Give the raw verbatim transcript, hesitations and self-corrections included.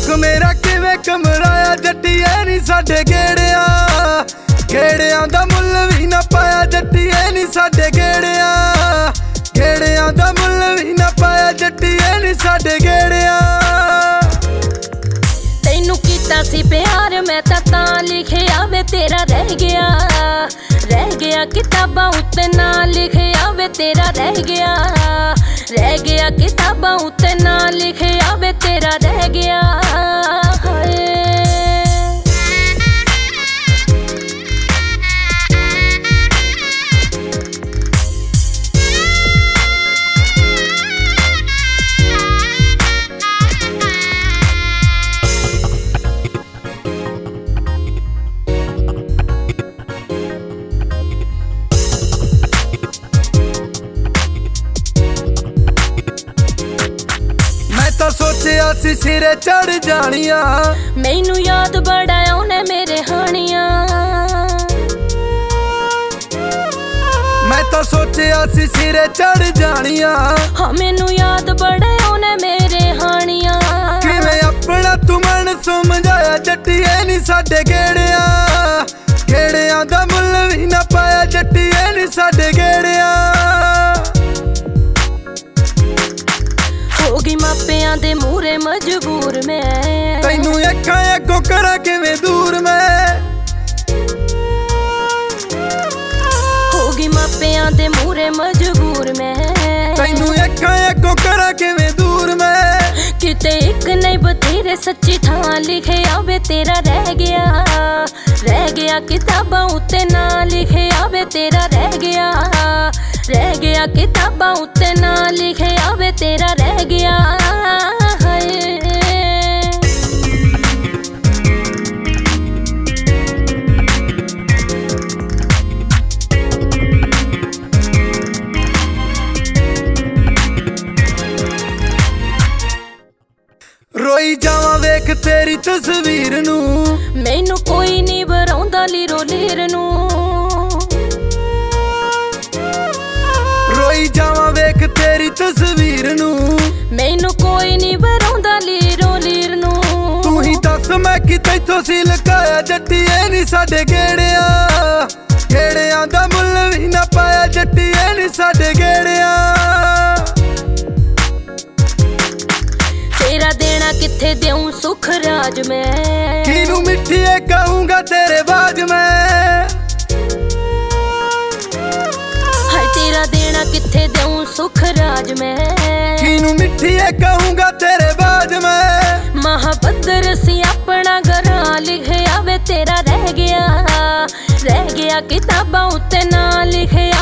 दुख मेरा किवें कमराया जट्टिए नी साडे गेड़िया गेड़िया दा मुल भी ना पाया जट्टिए नी साडे गेड़िया गेड़िया दा मुल भी ना पाया जट्टिए नी साडे गेड़िया। तैनू कीता सी प्यार मैं तां तां लिखिया वे तेरा रह गया रह गया किताबां उत्ते ना लिखिया वे तेरा रह गया रह गया किताबां उत्ते ना लिखिया वे तेरा रह गया। सोचिया सी सिरे चढ़ जानिया मैनू याद बड़ा औने मेरे हानिया मैं तो सोचिया सी सिरे चढ़ जानिया हाँ मैनू याद बड़ा औने मेरे हानिया किवें अपना तू मन समझाया जट्टिए नी साडे गेड़िया गेड़िया दा मुल भी ना पाया जट्टिए नी साडे गेड़िया। होगी मापियां दे मूरे मजबूर मैं तैनू अखां अगों करा किवें दूर मैं होगी मापियां दे मूरे मजबूर मैं तैनू अखां अगों करा किवें दूर मैं किते एक नहीं बतेरे सच्ची थां लिखिया वे तेरा रह गया रह गया किताबां उत्ते ना लिखिया वे तेरा रह गया रह गया किताबां उत्ते ना लिखिया वे तेरा रह गया। रोई जावां वेख तेरी तस्वीर नू मैनू कोई नहीं बराउंदा लीरो लीर नू रोई जावां वेख तेरी तस्वीर नू मैनू कोई नहीं बराउंदा लीरो लीर नू तू ही दस मैं कि तैथों सी लकाया जट्टिए नी साडे गेड़िया गेड़िया दा मुल भी ना पाया जट्टिए नी साडे गेड़िया। तेरा देना किथे देऊं सुख राज मैं किनू मिठिए कहूंगा तेरे बाज में हाय तेरा देना किथे देऊं सुख राज मैं किनू मिठिए कहूंगा तेरे बाज में। महाबदर सी अपना घरा लिखिया वे तेरा रह गया रह गया किताबां उत्ते ना लिखिया